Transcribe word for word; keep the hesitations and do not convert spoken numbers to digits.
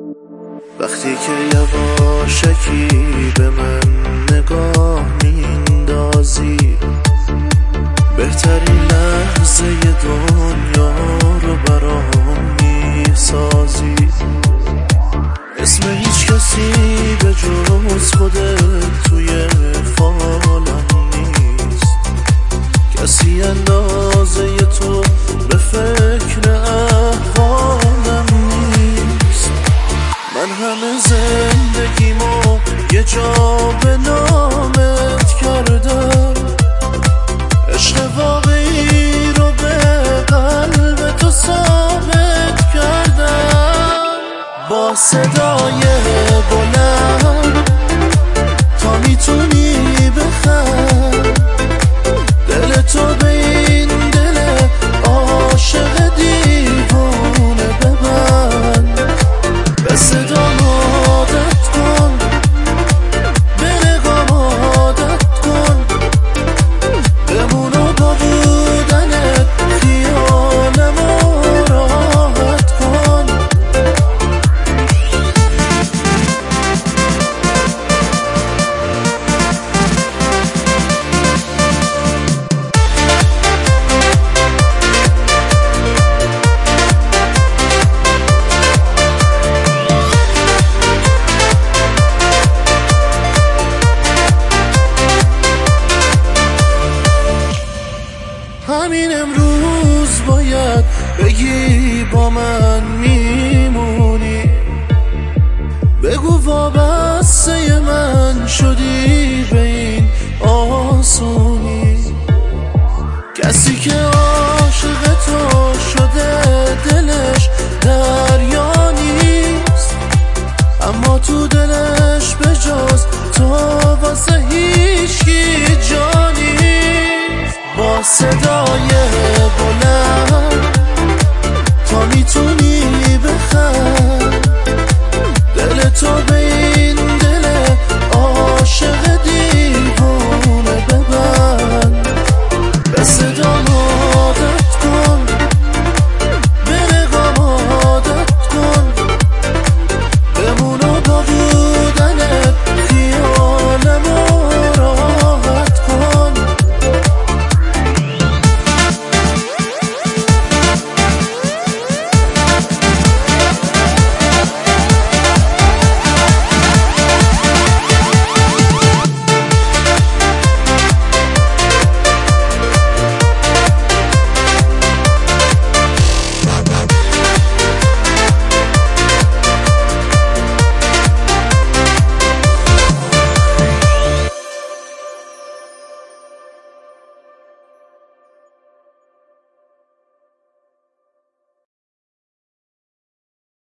وقتی که یواشکی به من نگاه میندازی، بهترین لحظه دنیا رو برام میسازی. اسم هیچ کسی به جز خودت توی فالم نیست، کسی اندازه تو به فکر احوالم نیست. من همه زندگیمو یه جا به نامت کردم، عشق واقعی رو به قلب تو ثابت کردم. با صدای بلند تا میتونی بخند، دل تو به این دل عاشق دیوونه ببند. به صدام عادت کن، به نگام عادت کن، بمونو با بودنت خیالمو راحت کن. همین امروز باید بگی با من میمونی، بگو وابسته من شدی به این آسونی. کسی که عاشق تو شده دلش دریا نیست، اما تو دلش به جز تو واسه هیچکی جا نیست. با صدای